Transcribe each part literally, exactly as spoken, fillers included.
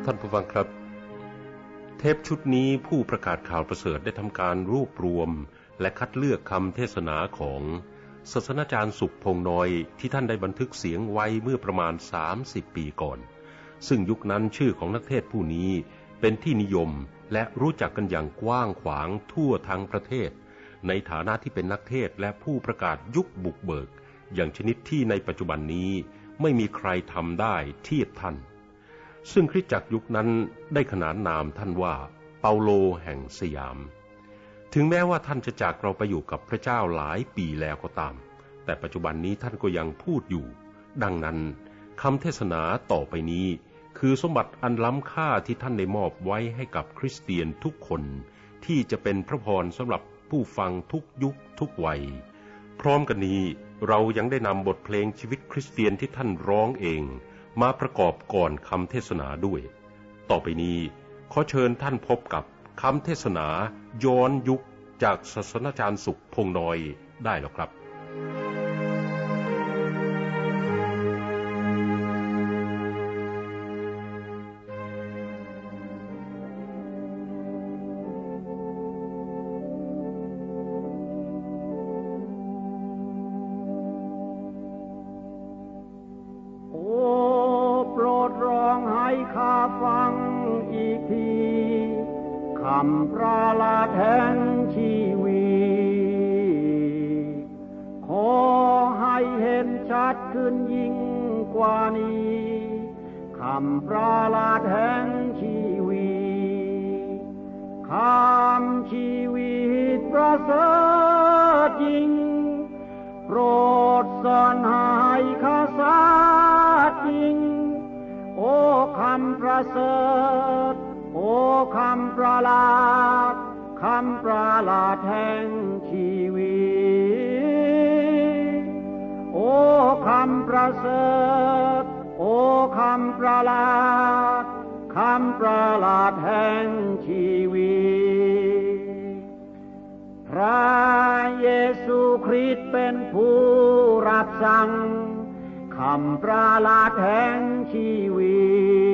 ท่านผู้ฟังครับเทปชุดนี้ผู้ประกาศข่าวประเสริฐได้ทำการรวบรวมและคัดเลือกคำเทศนาของศาสนาจารย์สุขพงษ์น้อยที่ท่านได้บันทึกเสียงไว้เมื่อประมาณสามสิบปีก่อนซึ่งยุคนั้นชื่อของนักเทศผู้นี้เป็นที่นิยมและรู้จักกันอย่างกว้างขวางทั่วทั้งประเทศในฐานะที่เป็นนักเทศและผู้ประกาศยุคบุกเบิกอย่างชนิดที่ในปัจจุบันนี้ไม่มีใครทำได้เทียบท่านซึ่งคริสตจักรยุคนั้นได้ขนานนามท่านว่าเปาโลแห่งสยามถึงแม้ว่าท่านจะจากเราไปอยู่กับพระเจ้าหลายปีแล้วก็ตามแต่ปัจจุบันนี้ท่านก็ยังพูดอยู่ดังนั้นคำเทศนาต่อไปนี้คือสมบัติอันล้ำค่าที่ท่านได้มอบไว้ให้กับคริสเตียนทุกคนที่จะเป็นพระพรสำหรับผู้ฟังทุกยุคทุกวัยพร้อมกันนี้เรายังได้นำบทเพลงชีวิตคริสเตียนที่ท่านร้องเองมาประกอบก่อนคำเทศนาด้วยต่อไปนี้ขอเชิญท่านพบกับคำเทศนาย้อนยุคจากศาสนาจารย์สุขพงษ์น้อยได้แล้วครับคำประหลาดแห่งชีวิตขอให้เห็นชัดขึ้นยิ่งกว่านี้คำประหลาดแห่งชีวิตคำชีวิตประเสริฐจริงโปรดสอนให้ข้าทราบจริงโอ้คำประเสริฐโอ้คำประหลาดคำประหลาดแห่งชีวิตโอ้คำประเสริฐโอ้คำประหลาดคำประหลาดแห่งชีวิตพระเยซูคริสต์เป็นผู้รับสั่งคำประหลาดแห่งชีวิ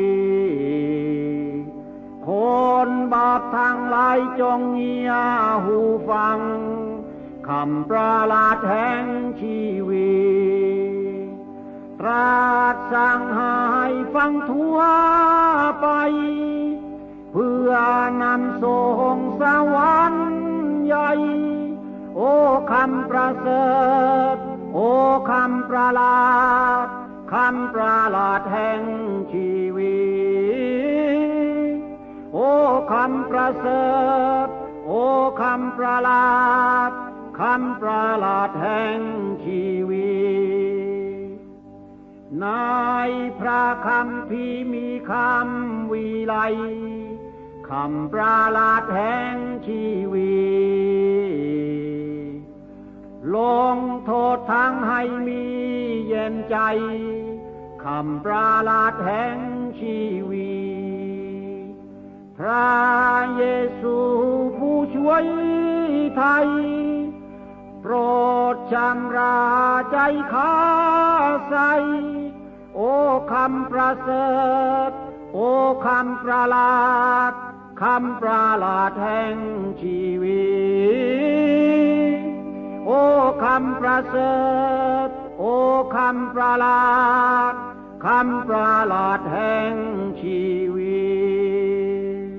ตคนบาปทั้งหลายจงเงียหูฟังคำประหลาดแห่งชีวิตตรัสสั่งให้ฟังทั่วไปเพื่อนำส่งสวรรค์ใหญ่โอ้คำประเสริฐโอ้คำประหลาดคำประหลาดแห่งชีวิตโอ้คำประเสริฐโอ้คำประหลาดคำประหลาดแห่งชีวิตในพระคัมภีร์มีคำวิไลคำประหลาดแห่งชีวิตลงโทษทั้งให้มีเย็นใจคำประหลาดแห่งชีวิตพระเยซูผู้ช่วยไทยโปรดชำระใจข้าใสโอ้คำประเสริฐโอ้คำประหลาดคำประหลาดแห่งชีวิตโอ้คำประเสริฐโอ้คำประหลาดคำประหลาดแห่งชีวิต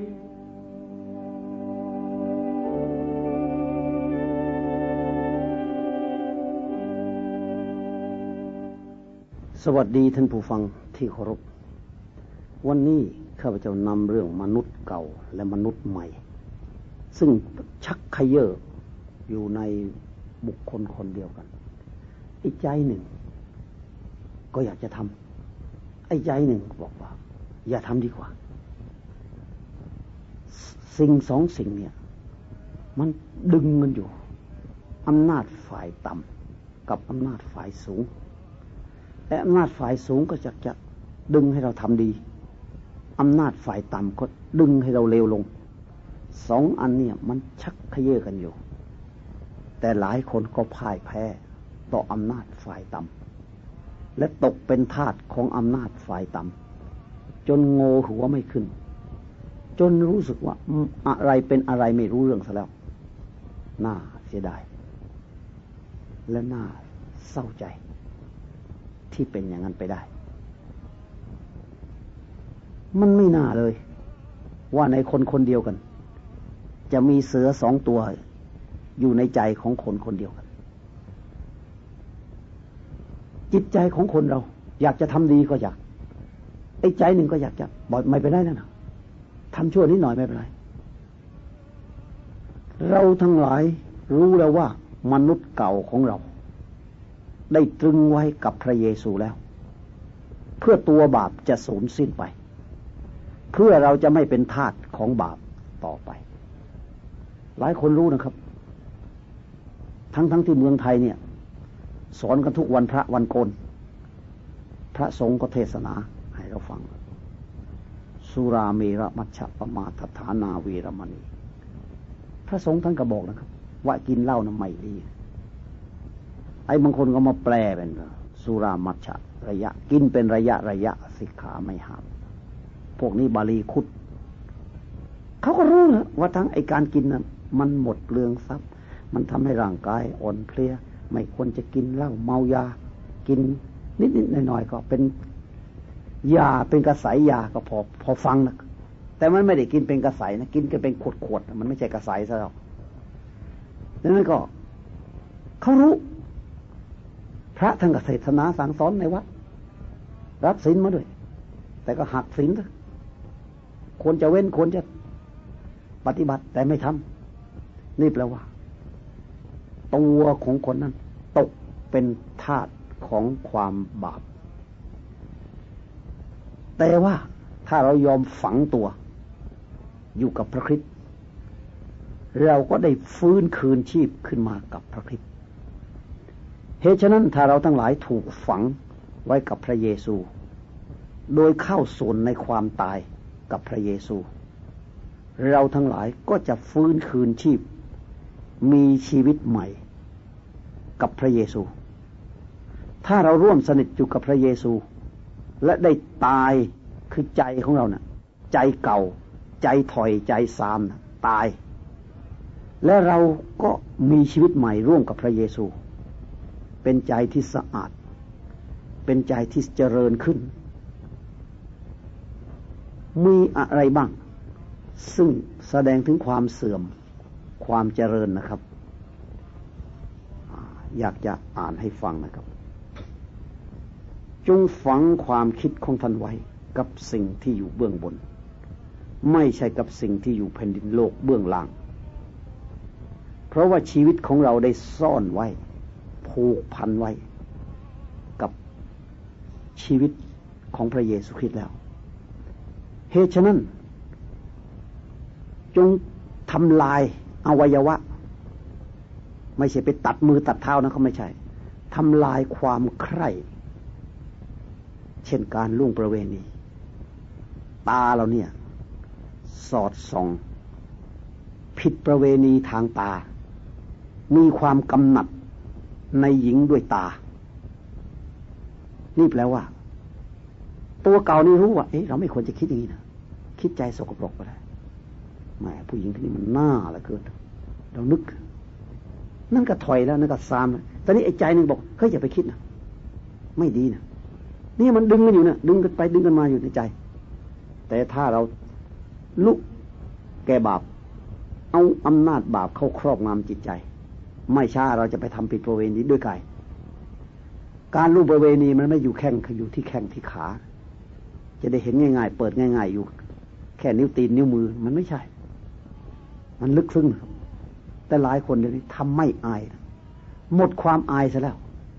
สวัสดีท่านผู้ฟังที่เคารพวันนี้ข้าพเจ้านำเรื่องมนุษย์เก่าและมนุษย์ใหม่ซึ่งชักเขย่ออยู่ในบุคคลคนเดียวกันอีกใจหนึ่งก็อยากจะทำไอ้ใจหนึ่งบอกว่าอย่าทำดีกว่าสิ่งสองสิ่งเนี่ยมันดึงกันอยู่อำนาจฝ่ายต่ำกับอำนาจฝ่ายสูงและอำนาจฝ่ายสูงก็จะจะดึงให้เราทำดีอำนาจฝ่ายต่ำก็ดึงให้เราเลวลงสองอันเนี่ยมันชักเขย่อกันอยู่แต่หลายคนก็พ่ายแพ้ต่ออำนาจฝ่ายต่ำและตกเป็นทาสของอำนาจฝ่ายต่จนโงหัวไม่ขึ้นจนรู้สึกว่าอะไรเป็นอะไรไม่รู้เรื่องซะแล้วน่าเสียดายและน่าเศร้าใจที่เป็นอย่างนั้นไปได้มันไม่น่าเลยว่าในคนคนเดียวกันจะมีเสือสองตัวอยู่ในใจของคนคนเดียวกันจิตใจของคนเราอยากจะทำดีก็อยากไอ้ใจหนึ่งก็อยากจะบอกไม่ไปได้นั่นนะทำชั่วนิดหน่อยไม่เป็นไรเราทั้งหลายรู้แล้วว่ามนุษย์เก่าของเราได้ตรึงไว้กับพระเยซูแล้วเพื่อตัวบาปจะสูญสิ้นไปเพื่อเราจะไม่เป็นทาสของบาปต่อไปหลายคนรู้นะครับทั้งทั้งที่เมืองไทยเนี่ยสอนกันทุกวันพระวันโกนพระสงฆ์ก็เทศนาให้เราฟังสุราเมรมัชฌะปมาทฐานาเวรมณีพระสงฆ์ท่านก็บอกนะครับว่ากินเหล้าน่ะไม่ดีไอ้บางคนก็มาแปลเป็นสุรามัชฌะระยะกินเป็นระยะระยะสิกขาไม่ห้ามพวกนี้บาลีคุดเขาก็รู้นะว่าทั้งไอ้การกินนั้นมันหมดเปลืองทรัพย์มันทำให้ร่างกายอ่อนเพลียไม่ควรจะกินเหล้าเมายากินนิดๆหน่อยๆก็เป็นยาเป็นกระสายยาก็พอพอฟังนะแต่มันไม่ได้กินเป็นกระสายนะกินกันเป็นขวดๆมันไม่ใช่กระสายซะหรอกดังนั้นก็เขารู้พระท่านก็เทศนาสั่งสอนในวัดรับศีลมาด้วยแต่ก็หักศีลควรจะเว้นควรจะปฏิบัติแต่ไม่ทำนี่แปลว่าตัวของคนนั้นตกเป็นทาสของความบาปแต่ว่าถ้าเรายอมฝังตัวอยู่กับพระคริสต์เราก็ได้ฟื้นคืนชีพขึ้นมากับพระคริสต์เหตุฉะนั้นถ้าเราทั้งหลายถูกฝังไว้กับพระเยซูโดยเข้าส่วนในความตายกับพระเยซูเราทั้งหลายก็จะฟื้นคืนชีพมีชีวิตใหม่กับพระเยซูถ้าเราร่วมสนิทอยู่กับพระเยซูและได้ตายคือใจของเรานะ่ะใจเก่าใจถอยใจซามนะตายและเราก็มีชีวิตใหม่ร่วมกับพระเยซูเป็นใจที่สะอาดเป็นใจที่เจริญขึ้นมีอะไรบ้างซึ่งแสดงถึงความเสื่อมความเจริญนะครับอยากจะอ่านให้ฟังนะครับจงฝังความคิดของท่านไว้กับสิ่งที่อยู่เบื้องบนไม่ใช่กับสิ่งที่อยู่แผ่นดินโลกเบื้องล่างเพราะว่าชีวิตของเราได้ซ่อนไว้ผูกพันไว้กับชีวิตของพระเยซูคริสต์แล้วเหตุฉะนั้นจงทำลายอวัยวะไม่ใช่ไปตัดมือตัดเท้านะเขาไม่ใช่ทำลายความใคร่เช่นการล่วงประเวณีตาเราเนี่ยสอดส่องผิดประเวณีทางตามีความกำหนัดในหญิงด้วยตานี่แปลว่าตัวเก่านี่รู้ว่าเอ๊ะเราไม่ควรจะคิดอย่างนี้นะคิดใจสกปรกไปแล้วแหมผู้หญิงที่นี่มันน่าเหลือเกินเรานึกนั่นก็ถอยแล้วนั่นก็ซามแล้วตอนนี้ไอ้ใจนึงบอกเฮ้ยอย่าไปคิดนะไม่ดีนะนี่มันดึงกันอยู่นะดึงกันไปดึงกันมาอยู่ในใจแต่ถ้าเราลุกแก่บาปเอาอำนาจบาปเข้าครอบงำจิตใจไม่ช้าเราจะไปทำผิดประเวณีด้วยกายการล่วงประเวณีมันไม่อยู่แข้งอยู่ที่แข้งที่ขาจะได้เห็นง่ายๆเปิดง่ายๆอยู่แค่นิ้วตีนนิ้วมือมันไม่ใช่มันลึกซึ้งครับแต่หลายคนเดี๋ยวนี้ทำไม่อายหมดความอายซะแล้ว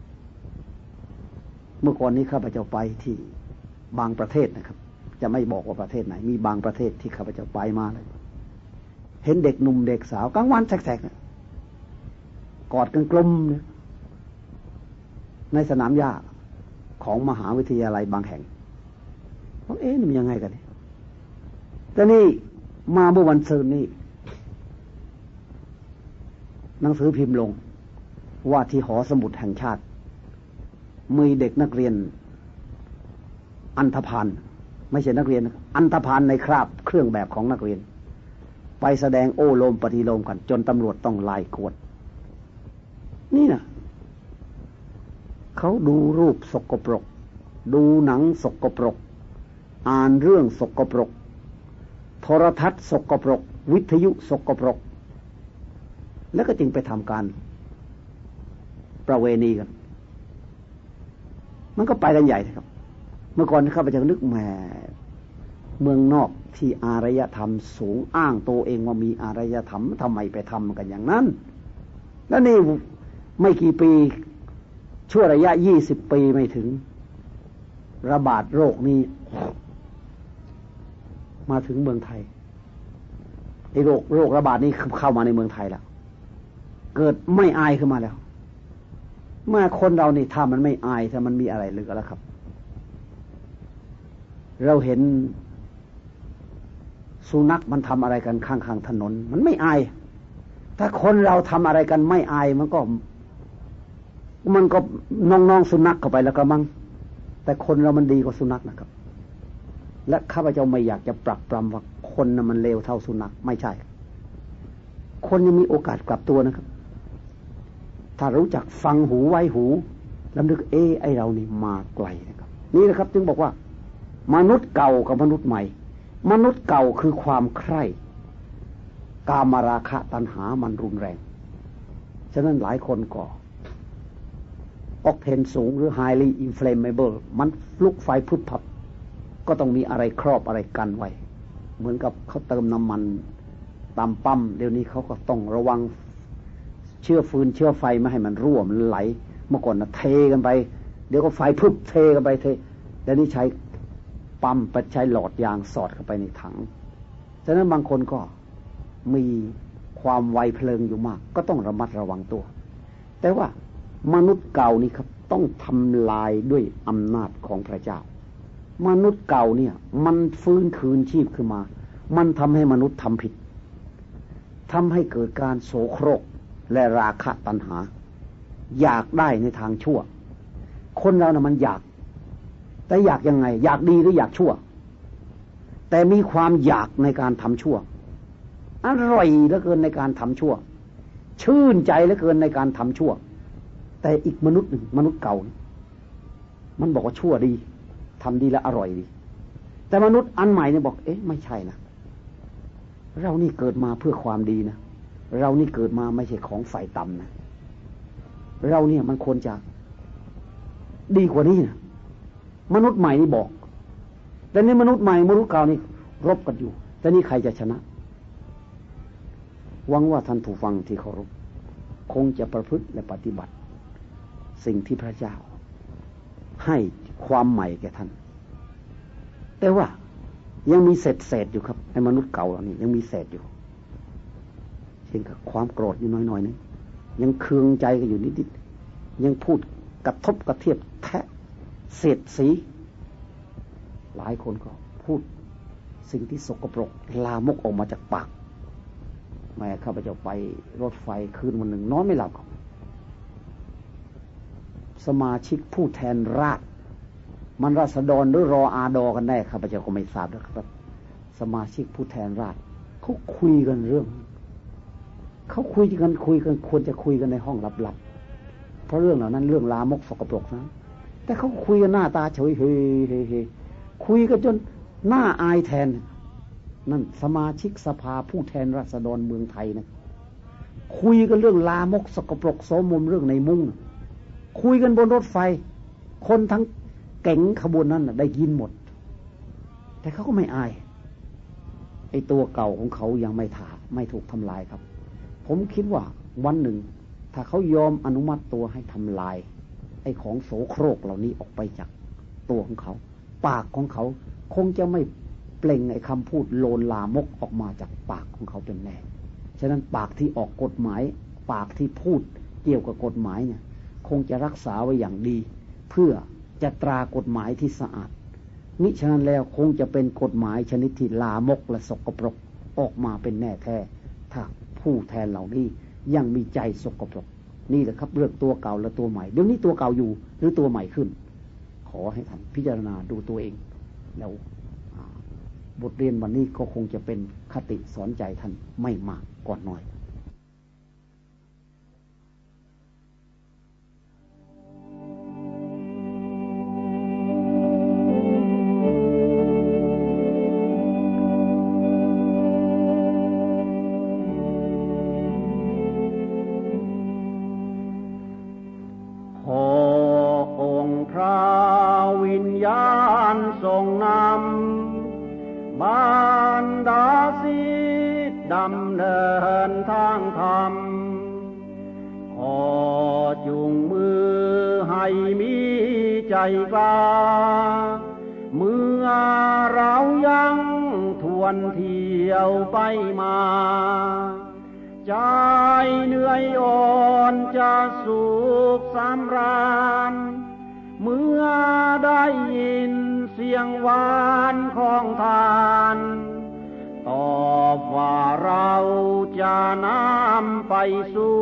เมื่อก่อนนี้ข้าพเจ้าไปที่บางประเทศนะครับจะไม่บอกว่าประเทศไหนมีบางประเทศที่ข้าพเจ้าไปมาเลยเห็นเด็กหนุ่มเด็กสาวกลางวันแสกๆเนี่ยกอดกันกลมเนี่ยในสนามหญ้าของมหาวิทยาลัยบางแห่งว่าเอ๊ะนี่มันยังไงกันเนี่ยแต่นี่มาเมื่อวันศุกร์นี้หนังสือพิมพ์ลงว่าที่หอสมุดแห่งชาติมีเด็กนักเรียนอันธพาลไม่ใช่นักเรียนอันธพาลในคราบเครื่องแบบของนักเรียนไปแสดงโอ้โลมปฏิโลมกันจนตำรวจต้องไล่กวดนี่นะเขาดูรูปสกปรกดูหนังสกปรกอ่านเรื่องสกปรกโทรทัศน์สกปรกวิทยุสกปรกแล้วก็จึงไปทำการประเวณีกันมันก็ไปกันใหญ่ครับเมื่อก่อนข้าพเจ้านึกแหมเมืองนอกที่อารยธรรมสูงอ้างตัวเองว่ามีอารยธรรมทำไมไปทำกันอย่างนั้นแล้วนี่ไม่กี่ปีชั่วระยะยี่สิบปีไม่ถึงระบาดโรคนี้มาถึงเมืองไทยไอ้โรคโรคระบาดนี้เข้ามาในเมืองไทยแล้วเกิดไม่อายขึ้นมาแล้วเมื่อคนเรานี่ถ้ามันไม่อายถ้ามันมีอะไรเหลือแล้วครับเราเห็นสุนัขมันทำอะไรกันข้างๆถนนมันไม่อายถ้าคนเราทำอะไรกันไม่อายมันก็มันก็น้องๆสุนัขเข้าไปแล้วก็มั้งแต่คนเรามันดีกว่าสุนัขนะครับและข้าพเจ้าไม่อยากจะปรักปรำว่าคนน่ะมันเลวเท่าสุนัขไม่ใช่คนยังมีโอกาสกลับตัวนะครับถ้ารู้จักฟังหูไว้หูแล้วนึกเอไอเรานี่มาไกลนะครับนี่นะครับจึงบอกว่ามนุษย์เก่ากับมนุษย์ใหม่มนุษย์เก่าคือความใคร่กามราคะตัณหามันรุนแรงฉะนั้นหลายคนก็ออกเทนสูงหรือ highly inflammable มันลุกไฟพึบพับก็ต้องมีอะไรครอบอะไรกันไว้เหมือนกับเขาเติมน้ำมันตามปั๊มเดี๋ยวนี้เขาก็ต้องระวังเชื้อฟืนเชื้อไฟไม่ให้มันรั่วมันไหลเมื่อก่อนนะเทกันไปเดี๋ยวก็ไฟพึบเทกันไปเทเดี๋ยวนี้ใช้ปั๊มไปใช้หลอดยางสอดเข้าไปในถังฉะนั้นบางคนก็มีความไวเพลิงอยู่มากก็ต้องระมัดระวังตัวแต่ว่ามนุษย์เก่านี่ครับต้องทำลายด้วยอำนาจของพระเจ้ามนุษย์เก่าเนี่ยมันฟื้นคืนชีพขึ้นมามันทำให้มนุษย์ทำผิดทำให้เกิดการโสโครกและราคะตัณหาอยากได้ในทางชั่วคนเรานะ่ะมันอยากแต่อยากยังไงอยากดีหรืออยากชั่วแต่มีความอยากในการทำชั่วอร่อยเหลือเกินในการทำชั่วชื่นใจเหลือเกินในการทำชั่วแต่อีกมนุษย์หนึ่งมนุษย์เก่ามันบอกว่าชั่วดีทำดีแล้วอร่อยดีแต่มนุษย์อันใหม่เนี่ยบอกเอ๊ะไม่ใช่นะเรานี่เกิดมาเพื่อความดีนะเรานี่เกิดมาไม่ใช่ของฝ่ายต่ำนะเราเนี่ยมันควรจะดีกว่านี้นะมนุษย์ใหม่นี่บอกแต่นี่มนุษย์ใหม่มนุษย์เก่านี่รบกันอยู่แต่นี่ใครจะชนะหวังว่าท่านผู้ฟังที่เคารพคงจะประพฤติและปฏิบัติสิ่งที่พระเจ้าให้ความใหม่แก่ท่านแต่ว่ายังมีเศษเศษอยู่ครับในมนุษย์เก่าเหล่านี้ยังมีเศษอยู่เช่นกับความโกรธอยู่น้อยๆนึงยังเคืองใจกันอยู่นิดๆยังพูดกระทบกระเทียบแทะเศษสีหลายคนก็พูดสิ่งที่สกปรกลามกออกมาจากปากแม่ข้าพเจ้าไปรถไฟคืนวันหนึ่งนอนไม่หลับครับสมาชิกผู้แทนราษฎรมันราษฎรหรือรออาดอกันแน่ข้าพเจ้าก็ไม่ทราบนะครับสมาชิกผู้แทนราษฎรเขาคุยกันเรื่องเขาคุยกันคุยกันควรจะคุยกันในห้องลับๆเพราะเรื่องเหล่านั้นเรื่องลามกสกปรกนะแต่เขาคุยกันหน้าตาเฉยเฮ้ยคุยกันจนหน้าอายแทนนั่นสมาชิกสภาผู้แทนราษฎรเมืองไทยนะคุยกันเรื่องลามกสกปรกโสมมเรื่องในมุ้งคุยกันบนรถไฟคนทั้งเก๋งขบวนนั้นได้ยินหมดแต่เขาก็ไม่อายไอ้ตัวเก่าของเขายังไม่ถาไม่ถูกทำลายครับผมคิดว่าวันหนึ่งถ้าเขายอมอนุมัติตัวให้ทำลายไอ้ของโสโครกเหล่านี้ออกไปจากตัวของเขาปากของเขาคงจะไม่เปล่งไอ้คำพูดโลนลามกออกมาจากปากของเขาเป็นแน่ฉะนั้นปากที่ออกกฎหมายปากที่พูดเกี่ยวกับกฎหมายเนี่ยคงจะรักษาไว้อย่างดีเพื่อจะตรากฎหมายที่สะอาดมิฉะนั้นแล้วคงจะเป็นกฎหมายชนิดที่ลามกและสกปรกออกมาเป็นแน่แท้ถ้าผู้แทนเหล่านี้ยังมีใจสกปรกนี่แหละครับเรื่องตัวเก่าและตัวใหม่เดี๋ยวนี้ตัวเก่าอยู่หรือตัวใหม่ขึ้นขอให้ท่านพิจารณาดูตัวเองแล้วบทเรียนวันนี้ก็คงจะเป็นคติสอนใจท่านไม่มากก็น้อยเมื่อเรายังทวนเที่ยวไปมาใจเหนื่อยอ่อนจะสุขสำราญเมื่อได้ยินเสียงหวานของทานตอบว่าเราจะนำไปสู่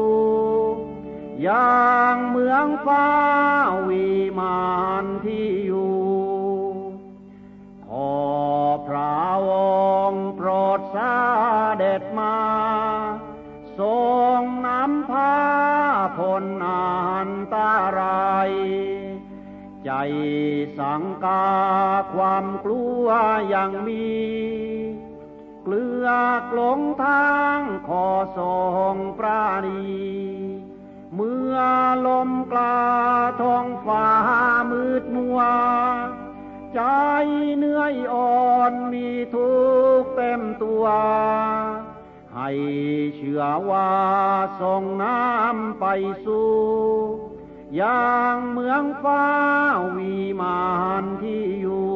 อย่างเมืองฟ้าวิมานที่อยู่ขอพระองค์โปรดเสด็จมาทรงนำพาพ้นอันตรายใจสังกาความกลัวยังมีเกลือกหลงทางขอทรงปราณีเมื่อลมกล้าท้องฟ้ามืดมัวใจเหนื่อยอ่อนมีทุกข์เต็มตัวให้เชื่อว่าส่งน้ำไปสู่อย่างเมืองฟ้าวิมานที่อยู่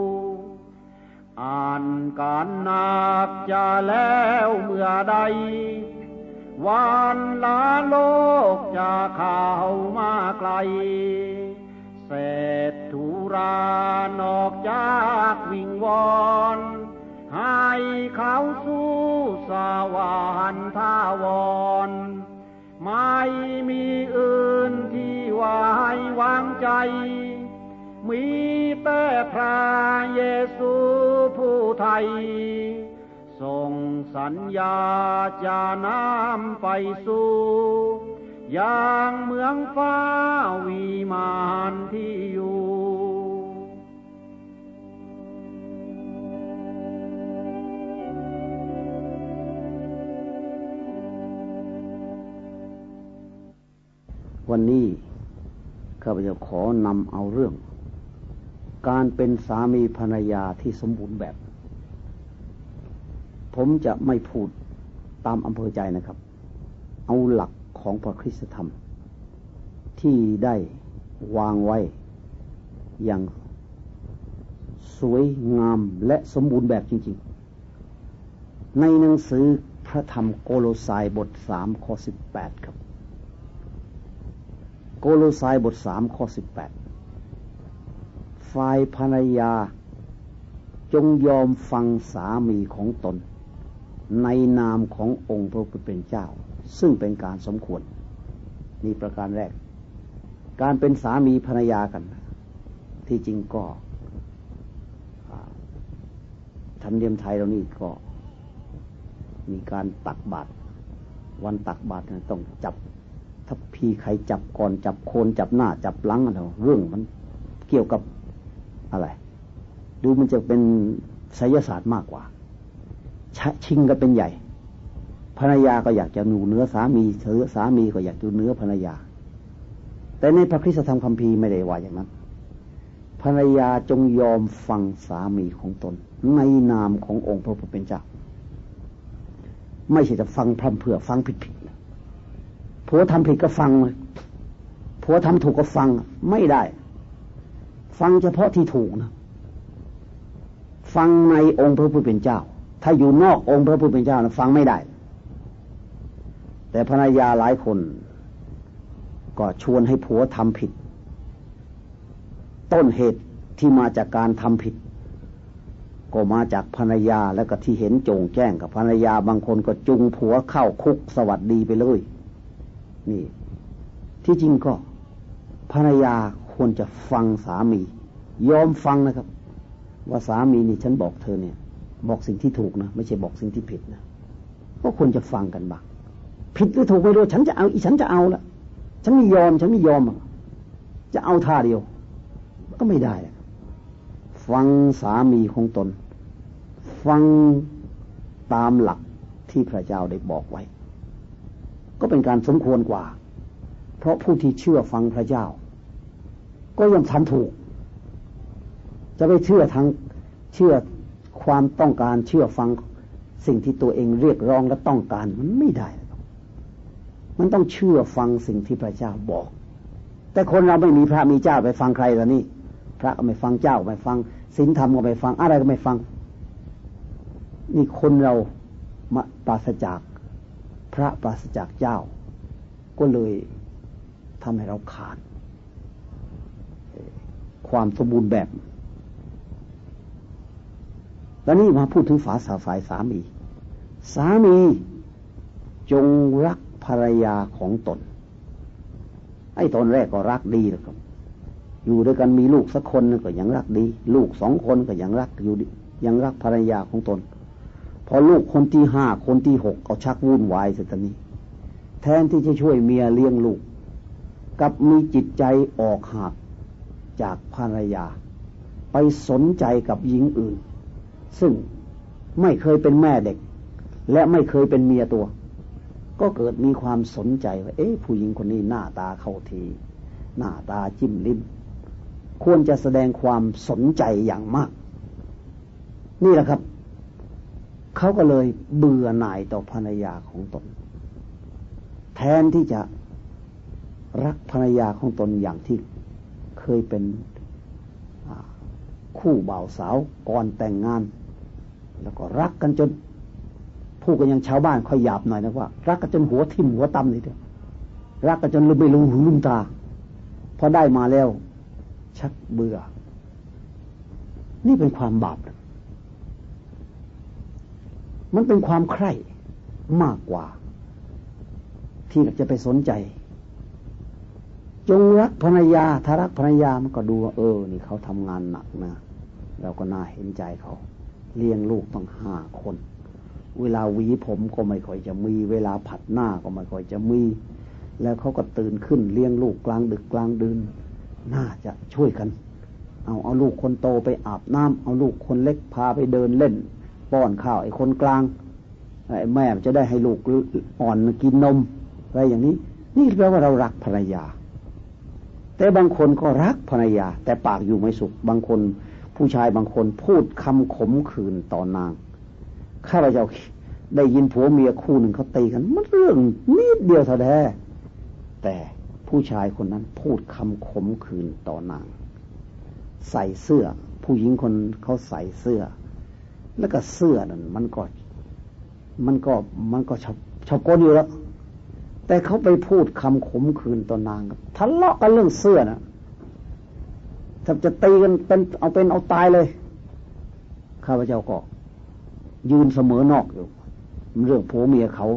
อ่านการหนักจะแล้วเมื่อใดวันลาโลกจะเข้ามาไกลเศรษฐุรานอกจากวิงวอนให้เขาสู่สวรรค์ทาวรไม่มีอื่นที่ไว้วางใจมีแต่พระเยซูผู้ไทยทรงสัญญาจะนำไปสู่อย่างเมืองฟ้าวิมานที่อยู่วันนี้ข้าพเจ้าขอนำเอาเรื่องการเป็นสามีภรรยาที่สมบูรณ์แบบผมจะไม่พูดตามอำเภอใจนะครับเอาหลักของพระคริสตธรรมที่ได้วางไว้อย่างสวยงามและสมบูรณ์แบบจริงๆในหนังสือพระธรรมโกโลสัยบทสามข้อสิบแปดครับโกโลสัยบทสามข้อสิบแปดฝ่ายภรรยาจงยอมฟังสามีของตนในนามขององค์พระผู้เป็นเจ้าซึ่งเป็นการสมควรนี่ประการแรกการเป็นสามีภรรยากันที่จริงก็ธรรมเนียมไทยเรานี่ก็มีการตักบาตรวันตักบาตรต้องจับทัพพีใครจับก่อนจับโคนจับหน้าจับหลังอะไรเรื่องมันเกี่ยวกับอะไรดูมันจะเป็นไสยศาสตร์มากกว่าชิงกันเป็นใหญ่ภรรยาก็อยากจะดูเนื้อสามีเธอสามีก็อยากดูเนื้อภรรยาแต่ในพระคริสตธรรมคัมภีร์ไม่ได้ว่าอย่างนั้นภรรยาจงยอมฟังสามีของตนในนามขององค์พระผู้เป็นเจ้าไม่ใช่จะฟังพร่ำเพรื่อฟังผิดๆผัวทำผิดก็ฟังเลยผัวทำถูกก็ฟังไม่ได้ฟังเฉพาะที่ถูกนะฟังในองค์พระผู้เป็นเจ้าถ้าอยู่นอกองค์พระผู้เป็นเจ้านะฟังไม่ได้แต่ภรรยาหลายคนก็ชวนให้ผัวทำผิดต้นเหตุที่มาจากการทำผิดก็มาจากภรรยาแล้วก็ที่เห็นโจ่งแจ้งกับภรรยาบางคนก็จุงผัวเข้าคุกสวัสดีไปเลยนี่ที่จริงก็ภรรยาควรจะฟังสามียอมฟังนะครับว่าสามีนี่ฉันบอกเธอเนี่ยบอกสิ่งที่ถูกนะไม่ใช่บอกสิ่งที่ผิดนะก็ควรจะฟังกันบ้างผิดหรือถูกไม่รู้ฉันจะเอาอีฉันจะเอาละฉันไม่ยอมฉันไม่ยอมจะเอาท่าเดียวก็ไม่ได้ฟังสามีของตนฟังตามหลักที่พระเจ้าได้บอกไว้ก็เป็นการสมควรกว่าเพราะผู้ที่เชื่อฟังพระเจ้าก็ย่อมทำถูกจะไปเชื่อทางเชื่อความต้องการเชื่อฟังสิ่งที่ตัวเองเรียกร้องและต้องการมันไม่ได้มันต้องเชื่อฟังสิ่งที่พระเจ้าบอกแต่คนเราไม่มีพระมีเจ้าไปฟังใครล่ะนี่พระก็ไม่ฟังเจ้าไม่ฟังศีลธรรมก็ไม่ฟังอะไรก็ไม่ฟังนี่คนเรามาปราศจากพระปราศจากเจ้าก็เลยทำให้เราขาดความสมบูรณ์แบบแล้วนี่มาพูดถึงฝาสาฝ่ายสามีสามีจงรักภรรยาของตนไอ้ตอนแรกก็รักดีแล้วครับอยู่ด้วยกันมีลูกสักคนนึงก็ยังรักดีลูกสองคนก็ยังรักอยู่ยังรักภรรยาของตนพอลูกคนที่ห้าคนที่หกเอาชักวุ่นวายเสียตอนนี้แทนที่จะช่วยเมียเลี้ยงลูกกับมีจิตใจออกหักจากภรรยาไปสนใจกับหญิงอื่นซึ่งไม่เคยเป็นแม่เด็กและไม่เคยเป็นเมียตัวก็เกิดมีความสนใจว่าเอ๊ะผู้หญิงคนนี้หน้าตาเข้าทีหน้าตาจิ้มลิ้มควรจะแสดงความสนใจอย่างมากนี่แหละครับเขาก็เลยเบื่อหน่ายต่อภรรยาของตนแทนที่จะรักภรรยาของตนอย่างที่เคยเป็นคู่บ่าวสาวก่อนแต่งงานแล้วก็รักกันจนพูดกันอย่างชาวบ้านค่อยหยาบหน่อยนะว่ารักกันจนหัวทิ่มหัวตำเลยเดียวรักกันจนลืมไม่ลืมหูลืมตาพอได้มาแล้วชักเบื่อนี่เป็นความบาปมันเป็นความใคร่มากกว่าที่จะไปสนใจจงรักภรรยาถ้ารักภรรยามันก็ดูว่าเออนี่เขาทำงานหนักนะเราก็น่าเห็นใจเขาเลี้ยงลูกต้องห้าคนเวลาหวีผมก็ไม่ค่อยจะมีเวลาผัดหน้าก็ไม่ค่อยจะมีแล้วเขาก็ตื่นขึ้นเลี้ยงลูกกลางดึกกลางดื่นน่าจะช่วยกันเอาเอาลูกคนโตไปอาบน้ำเอาลูกคนเล็กพาไปเดินเล่นป้อนข้าวไอ้คนกลางไอ้แม่จะได้ให้ลูกอ่อนกินนมอะไรอย่างนี้นี่แปลว่าเรารักภรรยาแต่บางคนก็รักภรรยาแต่ปากอยู่ไม่สุขบางคนผู้ชายบางคนพูดคำขมขื่นต่อนางข้าพเจ้าได้ยินผัวเมียคู่หนึ่งเขาตีกันมันเรื่องนิดเดียวเท่าแท้แต่ผู้ชายคนนั้นพูดคำขมขื่นต่อนางใส่เสื้อผู้หญิงคนเขาใส่เสื้อแล้วก็เสื้อนั่นมันก็มันก็มันก็ชอบชอบก้นอยู่แล้วแต่เขาไปพูดคำขมขื่นต่อนางทะเลาะกันเรื่องเสื้อนะถ้าจะตีกันเป็นเอาเป็นเอาตายเลยข้าพเจ้าก็ยืนเสมอนอกอยู่เรื่องผัวเมียเขา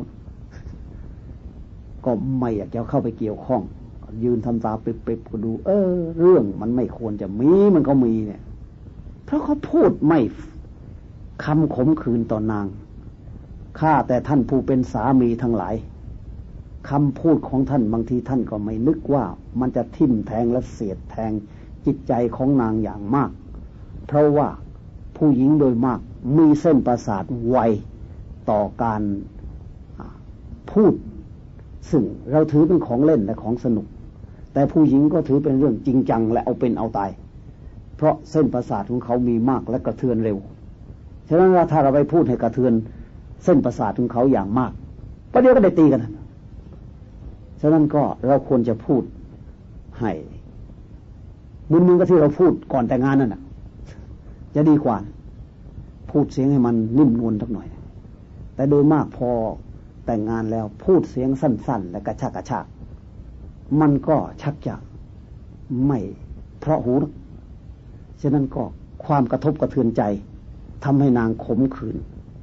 ก็ไม่อยากจะเข้าไปเกี่ยวข้องยืนทำตาเป๊ะๆก็ดูเออเรื่องมันไม่ควรจะมีมันก็มีเนี่ยเพราะเขาพูดไม่คำขมขื่นต่อนางข้าแต่ท่านผู้เป็นสามีทั้งหลายคำพูดของท่านบางทีท่านก็ไม่นึกว่ามันจะทิ่มแทงและเสียดแทงจิตใจของนางอย่างมากเพราะว่าผู้หญิงโดยมากมีเส้นประสาทไวต่อการพูดซึ่งเราถือเป็นของเล่นและของสนุกแต่ผู้หญิงก็ถือเป็นเรื่องจริงจังและเอาเป็นเอาตายเพราะเส้นประสาทของเขามีมากและกระเทือนเร็วฉะนั้นถ้าเราไปพูดให้กระเทือนเส้นประสาทของเขาอย่างมากประเดี๋ยวก็ได้ตีกันฉะนั้นก็เราควรจะพูดให้บุญมึงก็ที่เราพูดก่อนแต่งงานนั่นน่ะจะดีกว่าพูดเสียงให้มันนิ่มนวลสักหน่อยแต่โดยมากพอแต่งงานแล้วพูดเสียงสั้นๆและกระชากกระชากมันก็ชักจะไม่เพราะหูฉะนั้นก็ความกระทบกระเทือนใจทำให้นางขมขื่น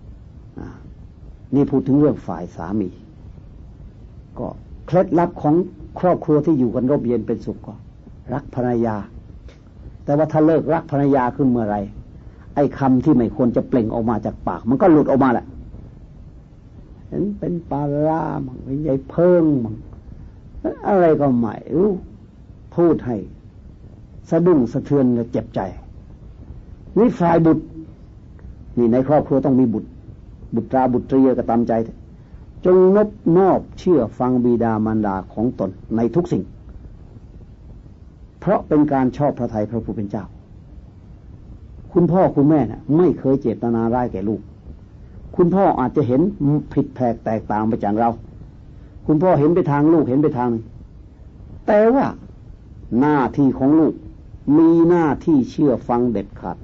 นี่พูดถึงเรื่องฝ่ายสามีก็เคล็ดลับของครอบครัวที่อยู่กันร่มเย็นเป็นสุขก็รักภรรยาแต่ว่าถ้าเลิกรักภรรยาขึ้นเมื่อไรไอ้คำที่ไม่ควรจะเปล่งออกมาจากปากมันก็หลุดออกมาแหละเห็นเป็นปลาร้ามั่งเป็นใยเพิ่งมั่งอะไรก็ไม่รู้พูดให้สะดุ้งสะเทือนและเจ็บใจนี่ฝ่ายบุตรนี่ในครอบครัวต้องมีบุตรบุตราบุตรีก็ตามใจจงนบนอบเชื่อฟังบิดามารดาของตนในทุกสิ่งเพราะเป็นการชอบพระทัยพระผู้เป็นเจ้าคุณพ่อคุณแม่น่ะไม่เคยเจตนาร้ายแก่ลูกคุณพ่ออาจจะเห็นผิดแผกแตกต่างไปจากเราคุณพ่อเห็นไปทางลูกเห็นไปทางนึงแต่ว่าหน้าที่ของลูกมีหน้าที่เชื่อฟังเด็ดขาด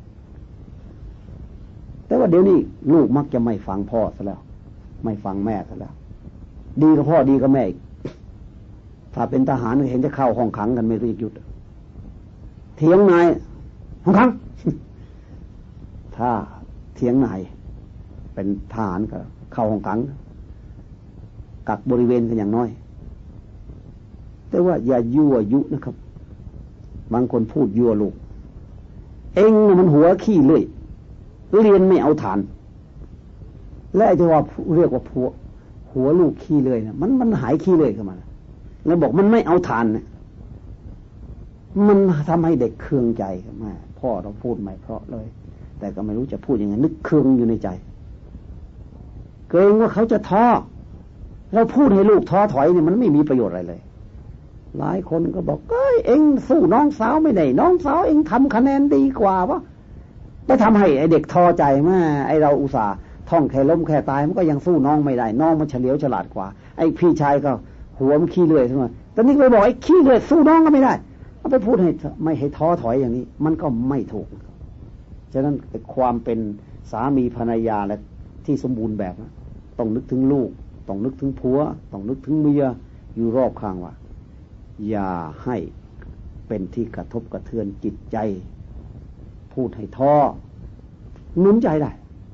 แต่ว่าเดี๋ยวนี้ลูกมักจะไม่ฟังพ่อซะแล้วไม่ฟังแม่ซะแล้วดีกับพ่อดีกับแม่อีกถ้าเป็นทหารเห็นจะเข้าห้องขังกันไม่รู้จะหยุดเถียงนายห้องขังถ้าเถียงนายเป็นทหารก็เข้าห้องขังกักบริเวณกันอย่างน้อยแต่ว่าอย่ายั่วยุนะครับบางคนพูดยั่วลูกเอ็งมันหัวขี้เลื่อยเรียนไม่เอาฐานและไอ้ที่ว่าเรียกว่าผัวหัวลูกขี้เลื่อยนะมันมันหายขี้เลื่อยขึ้นมาแล้วบอกมันไม่เอาฐานเนี่ยมันทำให้เด็กเคืองใจแม่พ่อเราพูดไม่เพราะเลยแต่ก็ไม่รู้จะพูดยังไงนึกเคืองอยู่ในใจเกรงว่าเขาจะท้อเราพูดให้ลูกท้อถอยเนี่ยมันไม่มีประโยชน์อะไรเลยหลายคนก็บอกเอ้ยเอ็งสู้น้องสาวไม่ได้น้องสาวเอ็งทำคะแนนดีกว่าวะไปทำให้ไอเด็กท้อใจแม่ไอเราอุตส่าห์ท่องแค่ล้มแค่ตายมันก็ยังสู้น้องไม่ได้น้องมันเฉลียวฉลาดกว่าไอพี่ชายก็หัวมันขี้เลื่อยใช่ไหมแต่นี่ไปบอกไอขี้เลื่อยสู้น้องก็ไม่ได้เอาไปพูดให้ไม่ให้ท้อถอยอย่างนี้มันก็ไม่ถูกฉะนั้นความเป็นสามีภรรยาและที่สมบูรณ์แบบนะต้องนึกถึงลูกต้องนึกถึงผัวต้องนึกถึงเมียอยู่รอบข้างว่าอย่าให้เป็นที่กระทบกระเทือนจิตใจพูดให้ท้อหนุนใจได้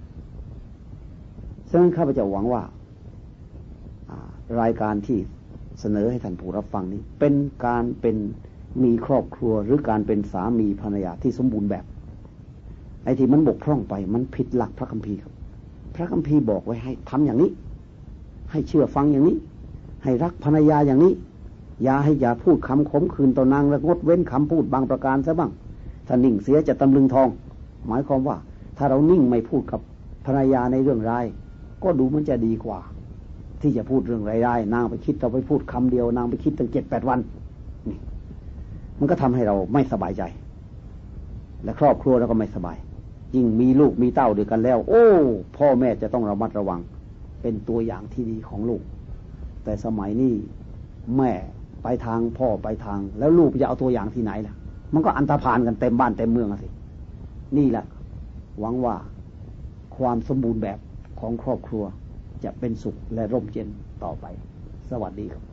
ฉะนั้นข้าพเจ้าหวังว่ารายการที่เสนอให้ท่านผู้รับฟังนี้เป็นการเป็นมีครอบครัวหรือการเป็นสามีภรรยาที่สมบูรณ์แบบไอ้ที่มันบกพร่องไปมันผิดหลักพระคัมภีร์ครับพระคัมภีร์บอกไว้ให้ทำอย่างนี้ให้เชื่อฟังอย่างนี้ให้รักภรรยาอย่างนี้อย่าให้อย่าพูดคำขมขื่นต่อนางและงดเว้นคำพูดบางประการซะบ้างถ้านิ่งเสียจะตำลึงทองหมายความว่าถ้าเรานิ่งไม่พูดกับภรรยาในเรื่องร้ายก็ดูมันจะดีกว่าที่จะพูดเรื่องร้ายๆนางไปคิดเราไปพูดคำเดียวนางไปคิดตั้งเจ็ดแปดวันนี่มันก็ทำให้เราไม่สบายใจและครอบครัวเราก็ไม่สบายยิ่งมีลูกมีเต้าด้วยกันแล้วโอ้พ่อแม่จะต้องระมัดระวังเป็นตัวอย่างที่ดีของลูกแต่สมัยนี้แม่ไปทางพ่อไปทางแล้วลูกจะเอาตัวอย่างที่ไหนล่ะมันก็อันธพาลกันเต็มบ้านเต็มเมืองสินี่แหละหวังว่าความสมบูรณ์แบบของครอบครัวจะเป็นสุขและร่มเย็นต่อไปสวัสดีครับ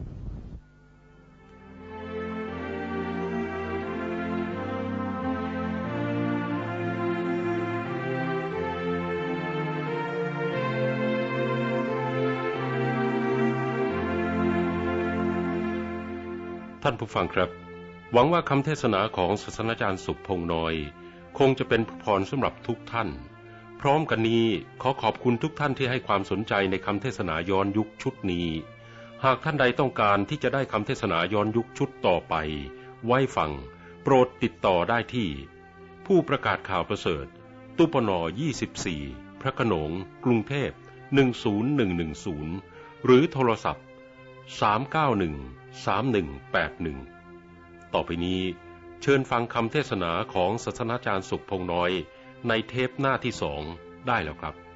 ท่านผู้ฟังครับหวังว่าคำเทศนาของศาสนาจารย์สุขพงษ์น้อยคงจะเป็นพรสำหรับทุกท่านพร้อมกันนี้ขอขอบคุณทุกท่านที่ให้ความสนใจในคำเทศนาย้อนยุคชุดนี้หากท่านใดต้องการที่จะได้คำเทศนาย้อนยุคชุดต่อไปไว้ฟังโปรดติดต่อได้ที่ผู้ประกาศข่าวประเสริฐตู้ปนยี่สิบสี่พระโขนงกรุงเทพหนึ่งศูนย์หนึ่งหนึ่งศูนย์หรือโทรศัพท์สามเก้าหนึ่ง สามหนึ่งแปดหนึ่งต่อไปนี้เชิญฟังคำเทศนาของศาสนาจารย์สุขพงษ์น้อยในเทปหน้าที่สองได้แล้วครับ